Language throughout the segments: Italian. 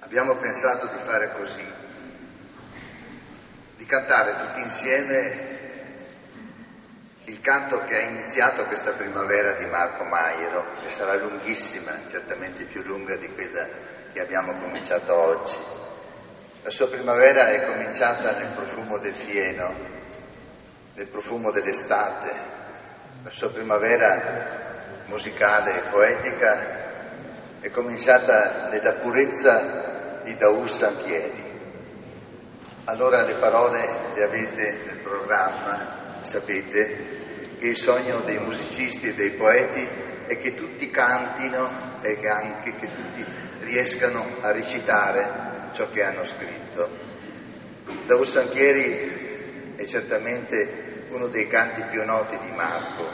Abbiamo pensato di fare così, di cantare tutti insieme il canto che ha iniziato questa primavera di Marco Maiero, che sarà lunghissima, certamente più lunga di quella che abbiamo cominciato oggi. La sua primavera è cominciata nel profumo del fieno, nel profumo dell'estate. La sua primavera musicale e poetica è cominciata nella purezza di Daur Sampieri. Allora le parole le avete nel programma, sapete che il sogno dei musicisti e dei poeti è che tutti cantino e che anche che tutti riescano a recitare ciò che hanno scritto. Daur Sampieri è certamente uno dei canti più noti di Marco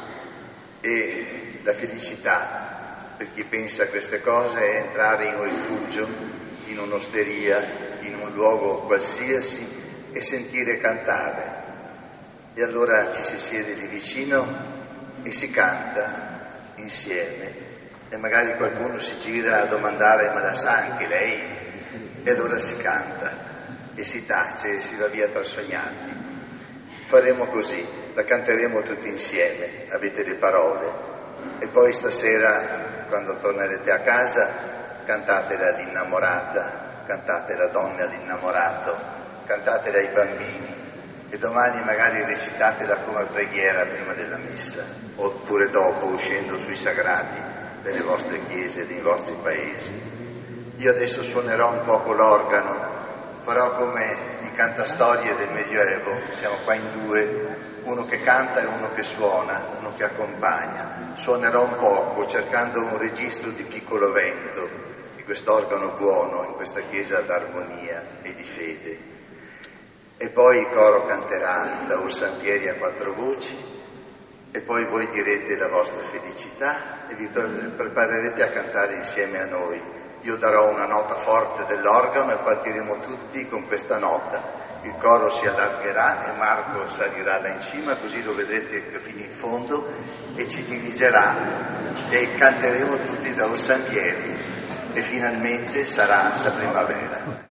e la felicità per chi pensa a queste cose è entrare in un rifugio, in un'osteria, in un luogo qualsiasi e sentire cantare. E allora ci si siede lì vicino e si canta insieme. E magari qualcuno si gira a domandare: ma la sa anche lei? E allora si canta e si tace e si va via trasognati. Faremo così, la canteremo tutti insieme, avete le parole. E poi stasera, quando tornerete a casa, cantatela all'innamorata, cantatela donne all'innamorato, cantatela ai bambini e domani magari recitatela come preghiera prima della messa, oppure dopo, uscendo sui sagrati delle vostre chiese e dei vostri paesi. Io adesso suonerò un poco l'organo, farò come i cantastorie del Medioevo, siamo qua in due, uno che canta e uno che suona, uno che accompagna. Suonerò un poco cercando un registro di piccolo vento, di quest'organo buono in questa chiesa d'armonia e di fede. E poi il coro canterà Daur Sampieri a quattro voci e poi voi direte la vostra felicità e vi preparerete a cantare insieme a noi. Io darò una nota forte dell'organo e partiremo tutti con questa nota. Il coro si allargherà e Marco salirà là in cima, così lo vedrete fino in fondo e ci dirigerà e canteremo tutti Daur Sampieri e finalmente sarà la primavera.